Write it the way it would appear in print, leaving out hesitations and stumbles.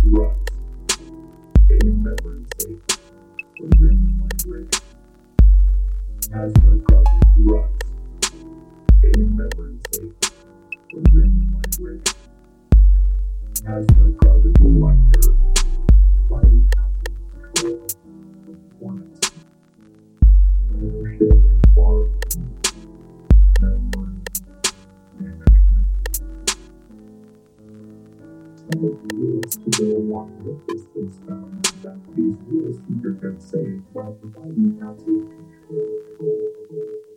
Ruts. A memory state when random language has no carbon. Ruts. A memory state when random language has no carbon. Wonder why we have to control performance, ownership, and borrowing, memory management. Some of the rules to go along with this is found that these rules keep your code safe while providing absolute control.